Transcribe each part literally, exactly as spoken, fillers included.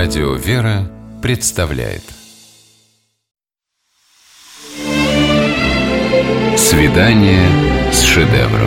Радио «Вера» представляет «Свидание с шедевром».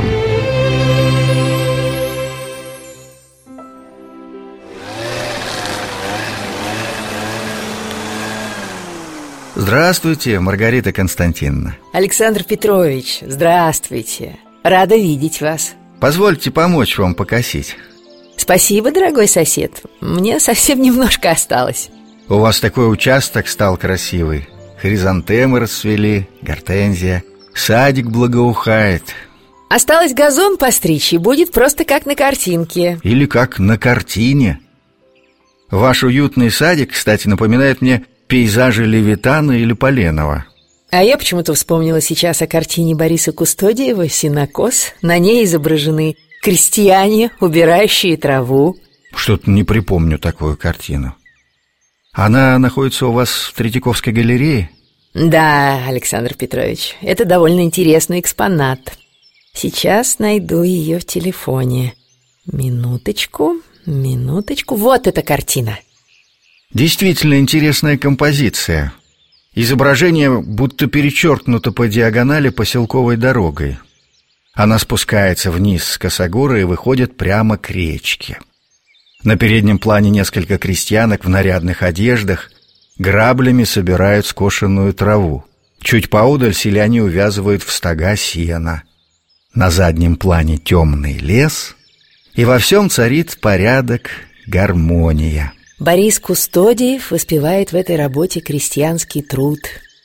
Здравствуйте, Маргарита Константиновна. Александр Петрович, здравствуйте. Рада видеть вас. Позвольте помочь вам покосить. Спасибо, дорогой сосед. Мне совсем немножко осталось. У вас такой участок стал красивый. Хризантемы расцвели, гортензия. Садик благоухает. Осталось газон постричь, и будет просто как на картинке. Или как на картине. Ваш уютный садик, кстати, напоминает мне пейзажи Левитана или Поленова. А я почему-то вспомнила сейчас о картине Бориса Кустодиева «Сенокос». На ней изображены крестьяне, убирающие траву. Что-то не припомню такую картину. Она находится у вас в Третьяковской галерее? Да, Александр Петрович, это довольно интересный экспонат. Сейчас найду ее в телефоне. Минуточку, минуточку. Вот эта картина. Действительно интересная композиция. Изображение будто перечеркнуто по диагонали поселковой дорогой. Она спускается вниз с косогора и выходит прямо к речке. На переднем плане несколько крестьянок в нарядных одеждах граблями собирают скошенную траву. Чуть поодаль селяне увязывают в стога сена. На заднем плане темный лес, и во всем царит порядок, гармония. Борис Кустодиев воспевает в этой работе крестьянский труд.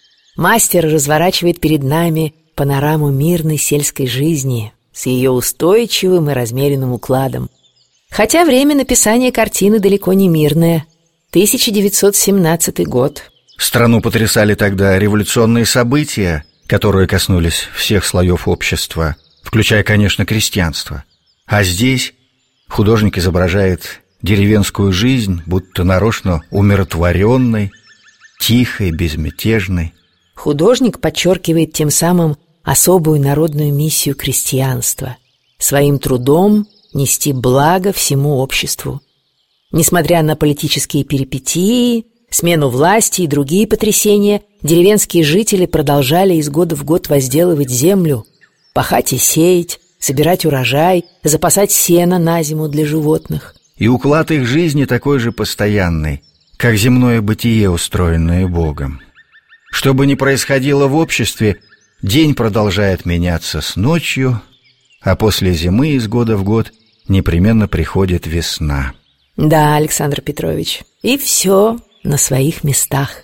Мастер разворачивает перед нами панораму мирной сельской жизни с ее устойчивым и размеренным укладом. Хотя время написания картины далеко не мирное. тысяча девятьсот семнадцатый год. Страну потрясали тогда революционные события, которые коснулись всех слоев общества, включая, конечно, крестьянство. А здесь художник изображает деревенскую жизнь, будто нарочно умиротворенной, тихой, безмятежной. Художник подчеркивает тем самым особую народную миссию крестьянства – своим трудом нести благо всему обществу. Несмотря на политические перипетии, смену власти и другие потрясения, деревенские жители продолжали из года в год возделывать землю, пахать и сеять, собирать урожай, запасать сено на зиму для животных. И уклад их жизни такой же постоянный, как земное бытие, устроенное Богом. Что бы ни происходило в обществе, день продолжает меняться с ночью, а после зимы из года в год непременно приходит весна. Да, Александр Петрович, и все на своих местах.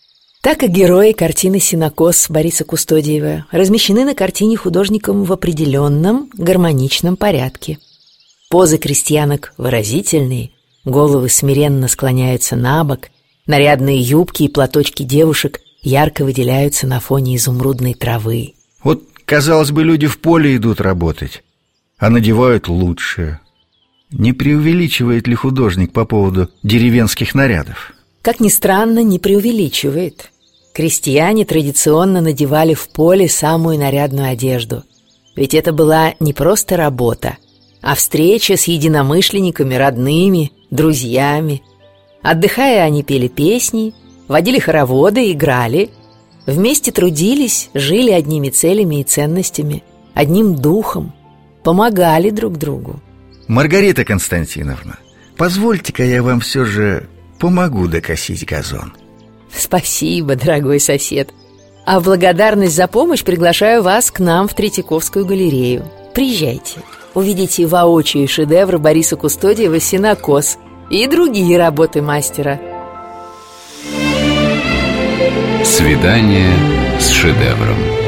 Так и герои картины «Сенокос» Бориса Кустодиева размещены на картине художником в определенном гармоничном порядке. Позы крестьянок выразительные, головы смиренно склоняются на бок, нарядные юбки и платочки девушек ярко выделяются на фоне изумрудной травы. Вот, казалось бы, люди в поле идут работать, а надевают лучшее. Не преувеличивает ли художник по поводу деревенских нарядов? Как ни странно, не преувеличивает. Крестьяне традиционно надевали в поле самую нарядную одежду. Ведь это была не просто работа, а встреча с единомышленниками, родными, друзьями. Отдыхая, они пели песни, водили хороводы, играли. Вместе трудились, жили одними целями и ценностями, одним духом, помогали друг другу. Маргарита Константиновна, позвольте-ка я вам все же помогу докосить газон. Спасибо, дорогой сосед. А в благодарность за помощь приглашаю вас к нам в Третьяковскую галерею. Приезжайте. Увидите воочию шедевр Бориса Кустодиева «Сенокос» и другие работы мастера. «Свидание с шедевром».